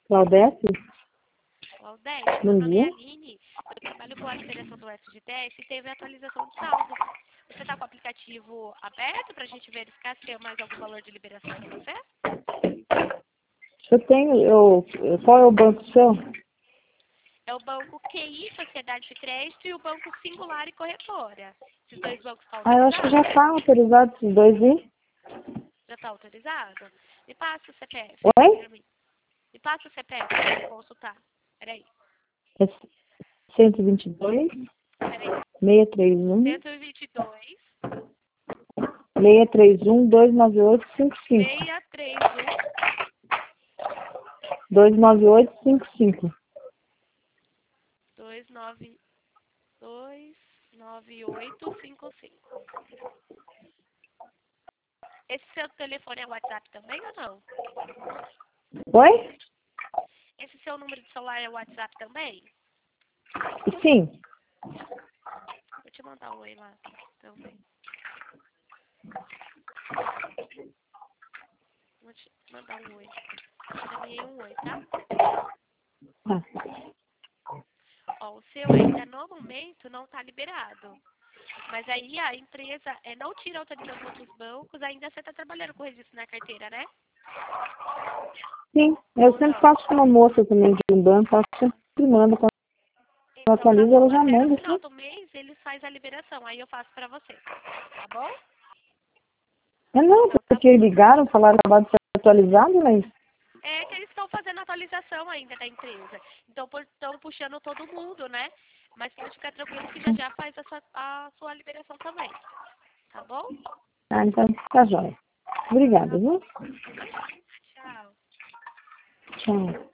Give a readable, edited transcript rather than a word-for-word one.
Claudete? Claudete, Bom meu nome é dia. Aline. Eu trabalho com a liberação do SGTS e teve atualização de saldo. Você está com o aplicativo aberto para a gente verificar se tem mais algum valor de liberação para você? Qual é o banco seu? É o Banco QI, Sociedade de Crédito, e o Banco Singular e Corretora. Esses dois bancos estão Eu acho que já autorizados? está autorizado esses dois aí. Já está autorizado? Me passa o CPF. Oi? Me passa o CPF para eu consultar. Peraí, É 122, peraí. 631, 122, 631, 298, 55. 631, 298, 55. 29855. Esse seu telefone é WhatsApp também ou não? Oi? Esse seu número de celular é WhatsApp também? Sim. Vou te mandar um oi lá também. Vou te mandar um oi. Encaminhei um oi, tá? Tá. Ó, o seu ainda no momento não está liberado. Mas aí a empresa não tira autorização dos bancos, ainda você está trabalhando com registro na carteira, né? Sim. Eu sempre Não. faço com uma moça também de um banco, ela sempre manda. Quando eu Então tá atualizo, bom. ela já Até no manda, final assim. do mês eles fazem a liberação, aí eu faço pra você. Tá bom? Não, Então tá porque bom. ligaram, falaram que acabou de ser atualizado, mas... É que eles estão fazendo atualização ainda da empresa. Então estão puxando todo mundo, né? Mas pode ficar tranquilo que já já faz a sua liberação também. Tá bom? Então tá jóia. Obrigada, Tá bom. viu? Imagina. Tchau. Tchau.